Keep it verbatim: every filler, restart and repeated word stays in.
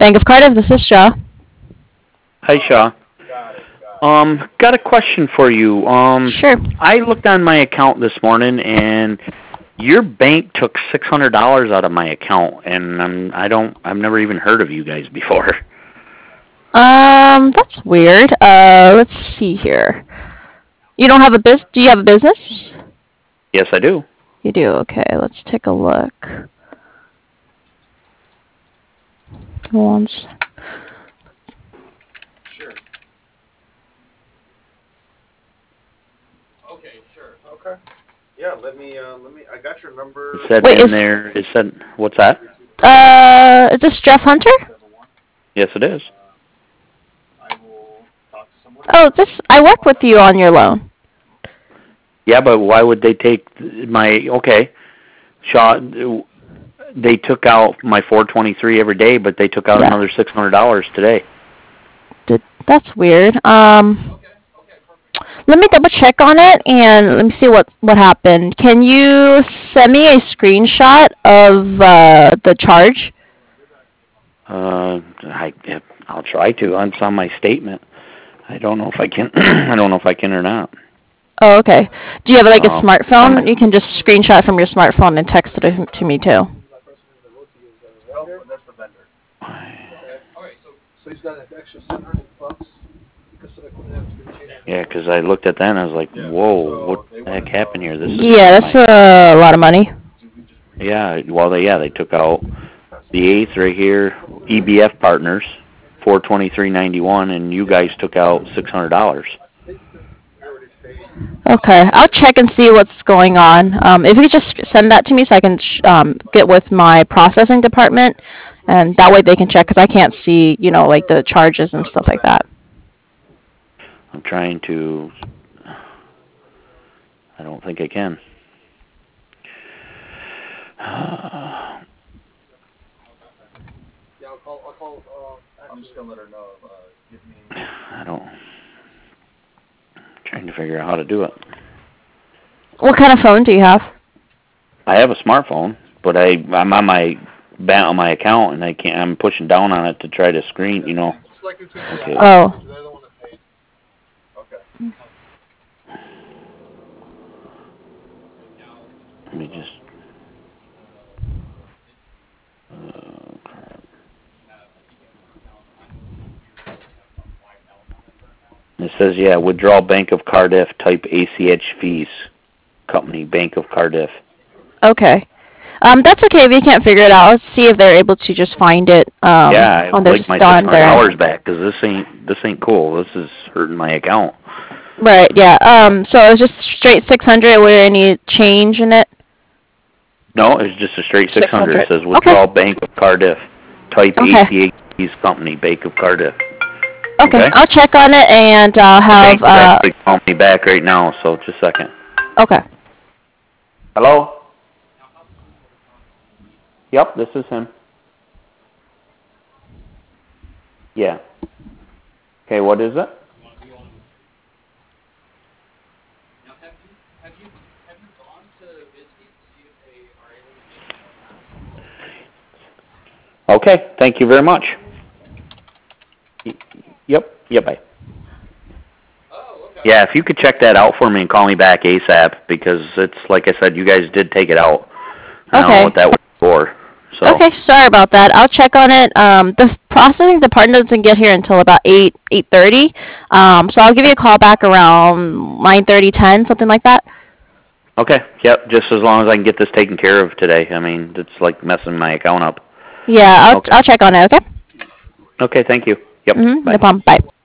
Bank of Cardiff, this is Shaw. Hi, Shaw. Um, got a question for you. Um, Sure. I looked on my account this morning, and your bank took six hundred dollars out of my account, and I'm, I don't, I've never even heard of you guys before. Um, that's weird. Uh, let's see here. You don't have a biz? Do you have a business? Yes, I do. You do. Okay, let's take a look. Once. Sure. Okay, sure. Okay. Yeah, let me, uh, let me, I got your number. It said Wait, in is- there, it said, what's that? Uh, is this Jeff Hunter? Yes, it is. I will talk to someone. Oh, this. I work with you on your loan. Yeah, but why would they take my, okay, Shaw, they took out my four twenty-three every day, but they took out Yeah. another six hundred dollars today. Did, that's weird. Um, Okay, okay, perfect. let me double check on it and let me see what what happened. Can you send me a screenshot of uh, the charge? Uh, I, I'll try to. It's on my statement. I don't know if I can, I don't know if I can or not. Oh, okay. Do you have like a Oh. smartphone? You can just screenshot from your smartphone and text it to me too. Oh, that's the vendor. Okay, alright, so. So he's got an extra seven hundred bucks because of the change. Yeah, because I looked at that and I was like, Yeah, whoa, so what they the wanna heck happened know- here? This is Yeah, that's my, a lot of money. do we just read- yeah, well, they, yeah, they took out the eighth right here, E B F Partners, four twenty-three ninety-one, and you guys took out six hundred dollars. We already paid. Okay, I'll check and see what's going on. Um, if you could just send that to me so I can sh- um, get with my processing department, and that way they can check because I can't see, you know, like the charges and stuff like that. I'm trying to, I don't think I can. Yeah, I'll call, I'll call, uh, I'm just gonna let her know, uh, give me. I don't, trying to figure out how to do it. What kind of phone do you have? I have a smartphone, but I, I'm on my, ba- on my account, and I can't, I'm pushing down on it to try to screen, you know. It's like between the Okay. Oh. because they're the one that paid. Okay. Let me just, uh, crap. It says, yeah, withdrawal Bank of Cardiff, type A C H fees, company, Bank of Cardiff. Okay. Um, that's okay if you can't figure it out. Let's see if they're able to just find it um, Yeah, I on their would like my on six hundred their dollars back, because this ain't, this ain't cool. This is hurting my account. Right. Yeah. Um. So it's just straight six hundred. Were any change in it? No, it's just a straight six hundred. It six hundred. says withdrawal Bank of Cardiff, type Okay. A C H fees, company, Bank of Cardiff. Okay. Okay. I'll check on it and I'll The have. bank is Uh. actually calling me back right now, so just a second. Okay. Hello? Yep, this is him. Yeah. Okay, what is it? Now, have you, have you, have you gone to Bisbee to see if they are able to get more? Okay, thank you very much. Y- Yep, yep, bye. Oh, okay. Yeah, if you could check that out for me and call me back ASAP, because it's, like I said, you guys did take it out. I don't Okay. know what that was for, so. Okay. Sorry about that. I'll check on it. Um. The processing department doesn't get here until about eight eight thirty. Um. So I'll give you a call back around nine thirty, ten, something like that. Okay, yep, just as long as I can get this taken care of today. I mean, it's like messing my account up. Yeah. I'll Okay. I'll check on it. Okay. Okay, thank you. Yep, Mm-hmm. bye. No problem. Bye.